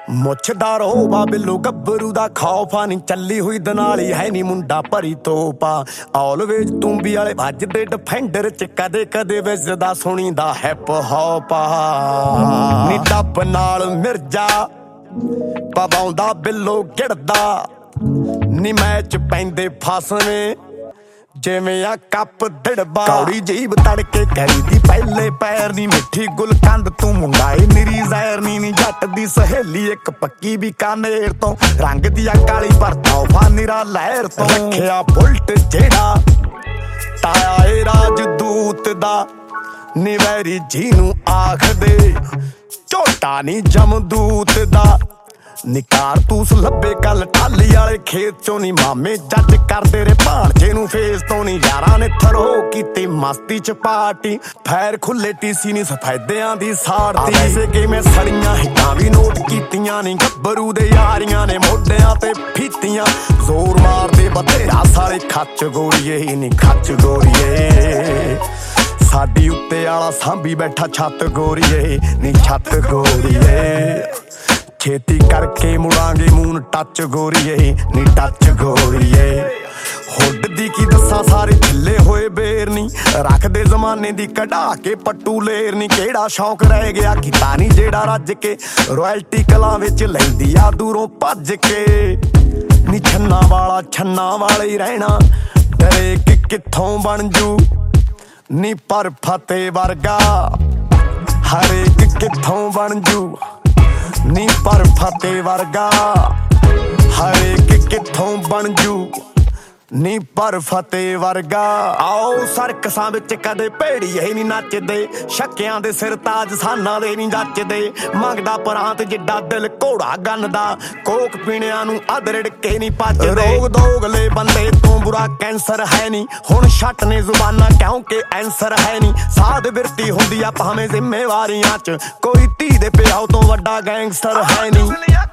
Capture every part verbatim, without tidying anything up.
ਮੁੱਛਦਾਰ ਹੋਵਾ ਬਿੱਲੋ ਗੱਭਰੂ ਦਾ ਖੌਫਾ ਨੀ ਚੱਲੀ ਹੋਈ ਦਨਾਲੀ ਹੈ ਨੀ ਮੁੰਡਾ ਭਰੀ ਤੋਪਾ ਆਲਵੇਜ ਤੂੰਬੀ ਵਾਲੇ ਵੱਜਦੇ ਡਿਫੈਂਡਰ ਚ ਕਦੇ ਕਦੇ ਵੱਜਦਾ ਸੁਣੀਦਾ ਹਿਪ ਹੌਪਾ ਨੀ ਟੱਪ ਨਾਲ ਮਿਰਜਾ ਪਵਾਉਂਦਾ ਬਿੱਲੋ ਗਿੜਦਾ ਨੀ ਮੈਚ ਪੈਂਦੇ ਫਸਵੇਂ ਜਿਵੇਂ ਆ ਕੱਪ ਡੜਬਾ ਕੌੜੀ ਜੀਬ ਤੜਕੇ ਕਰੀਦੀ ਪਹਿਲੇ ਪੈਰ ਨੀ ਮਿੱਠੀ ਗੁਲਕੰਦ ਤੂੰ ਮੁੰਡਾਏ ਨਿਰੀ ਜ਼ਹਿਰ ਨੀ ਨੀ ਜੱਟ ਦੀ ਸਹੇਲੀ ਇੱਕ ਪੱਕੀ ਬੀਕਾਨੇਰ ਤੋਂ ਰੰਗ ਦੀਆਂ ਕਾਲੀ ਪਰ ਤੋਹਫਾ ਨਿਰਾ ਲਹਿਰ ਤੋਂ ਰੱਖਿਆ ਬੁਲਟ ਜਿਹੜਾ ਤਾਇਆ ਏ ਰਾਜਦੂਤ ਦਾ ਨਿਵੈਰੀ ਜੀ ਨੂੰ ਆਖਦੇ ਝੋਟਾ ਨੀ ਜਮਦੂਤ ਦਾ ਨਿਕਾਰ ਤੂਸ ਲੱਭੇ ਕੱਲ ਟਾਲੀ ਵਾਲੇ ਖੇਤ ਚੋਂ ਨੀ ਮਾਮੇ ਜੱਜ ਕਰਦੇ ਰੇ ਭਾਣਜੇ ਨੂੰ ਫੇਸ ਤੋਂ ਨੀ ਯਾਰਾਂ ਨੇ ਥਰੋ ਕੀਤੀ ਮਸਤੀ ਚ ਪਾਰਟੀ ਫੈਰ ਖੁੱਲੇ ਟੀਸੀ ਨੀ ਸਫੈਦਿਆਂ ਦੀ ਸਾੜਤੀ ਐਸੇ ਕਿਵੇਂ ਸੜੀਆਂ ਹਿੱਟਾਂ ਵੀ ਨੋਟ ਕੀਤੀਆਂ ਨੀ ਗੱਭਰੂ ਦੇ ਯਾਰੀਆਂ ਨੇ ਮੋਢਿਆਂ ਤੇ ਫੀਤੀਆਂ ਜ਼ੋਰ ਮਾਰਦੇ ਬਥੇਰਾ ਸਾਲੇ ਖੱਚ ਗੋਰੀਏ ਨੀ ਖੱਚ ਗੋਰੀਏ ਸਾਡੀ ਉੱਤੇ ਆਲਾ ਸਾਂਭੀ ਬੈਠਾ ਛੱਤ ਗੋਰੀਏ ਨੀ ਛੱਤ ਗੋਰੀਏ ਛੇਤੀ ਕਰਕੇ ਮੁੜਾਂਗੇ ਮੂਨ ਟੱਚ ਗੋਰੀਏ ਨੀ ਟੱਚ ਗੋਰੀਏ ਹੁੱਡ ਦੀ ਕੀ ਦੱਸਾਂ ਸਾਰੇ ਢਿੱਲੇ ਹੋਏ ਬੇਰ ਨੀ ਰੱਖਦੇ ਜ਼ਮਾਨੇ ਦੀ ਕਢਾ ਕੇ ਪੱਟੂ ਲੇਰ ਨੀ ਕਿਹੜਾ ਸ਼ੌਂਕ ਰਹਿ ਗਿਆ ਕੀਤਾ ਨੀ ਜਿਹੜਾ ਰੱਜ ਕੇ ਰਾਇਲਟੀ ਕਲਾਂ ਵਿੱਚ ਲੈਂਦੀ ਆ ਦੂਰੋਂ ਭੱਜ ਕੇ ਨੀ ਛੰਨਾ ਵਾਲਾ ਛੰਨਾ ਵਾਲੇ ਹੀ ਰਹਿਣਾ ਡਰੇ ਕਿ ਕਿੱਥੋਂ ਬਣ ਜੂ ਨੀ ਪਰ ਫਤਿਹ ਵਰਗਾ ਹਰੇਕ ਕਿੱਥੋਂ ਬਣ ਜੂ ਨੀ ਪਰ ਫਤਿਹ ਵਰਗਾ ਹਰੇਕ ਕਿੱਥੋਂ ਬਣ ਜੂ ਨੀ ਪਰ ਫਤਿਹ ਵਰਗਾ ਆਓ ਸਰਕਸਾਂ ਵਿੱਚ ਕਦੇ ਭੇੜੀਏ ਨੀ ਨੱਚਦੇ ਸ਼ੱਕਿਆਂ ਦੇ ਸਿਰ ਤਾਜ ਸਾਨਾਂ ਦੇ ਨੀ ਜੱਚਦੇ ਮੰਗਦਾ ਪਰਾਂਤ ਜਿੱਡਾ ਦਿਲ ਘੋੜਾ ਗੰਨਦਾ ਕੋਕ ਪੀਣਿਆਂ ਨੂੰ ਅਧਰੜ ਕੇ ਨੀ ਪੱਜਦੇ ਰੋਗ ਦੋਗਲੇ ਬੰਦੇ ਤੋਂ ਬੁਰਾ ਕੈਂਸਰ ਹੈ ਨੀ ਹੁਣ ਛੱਟ ਨੇ ਜ਼ੁਬਾਨਾਂ ਕਿਉਂਕਿ ਐਂਸਰ ਹੈ ਨੀ ਸਾਧ ਬਿਰਤੀ ਹੁੰਦੀ ਆ ਭਾਵੇਂ ਜ਼ਿੰਮੇਵਾਰੀਆਂ ਚ ਕੋਈ ਧੀ ਦੇ ਪਿਓ ਤੋਂ ਵੱਡਾ ਗੈਂਗਸਟਰ ਹੈ ਨੀ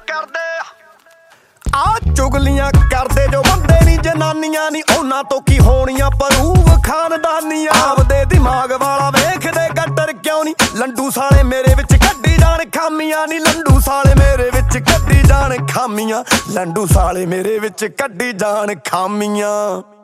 ਆ ਚੁਗਲੀਆਂ ਕਰਦੇ ਜੋ ਬੰਦੇ ਨੀ ਜਨਾਨੀਆਂ ਨੀ ਉਹਨਾਂ ਤੋਂ ਕੀ ਹੋਣੀਆਂ ਪਰੂਵ ਖਾਨਦਾਨੀਆਂ ਆਪਦੇ ਦਿਮਾਗ ਵਾਲਾ ਵੇਖਦੇ ਗੱਟਰ ਕਿਉਂ ਨੀ ਲੰਡੂ ਸਾਲੇ ਮੇਰੇ ਵਿੱਚ ਕੱਢੀ ਜਾਣ ਖਾਮੀਆਂ ਨੀ ਲੰਡੂ ਸਾਲੇ ਮੇਰੇ ਵਿੱਚ ਕੱਢੀ ਜਾਣ ਖਾਮੀਆਂ ਲੰਡੂ ਸਾਲੇ ਮੇਰੇ ਵਿੱਚ ਕੱਢੀ ਜਾਣ ਖਾਮੀਆਂ।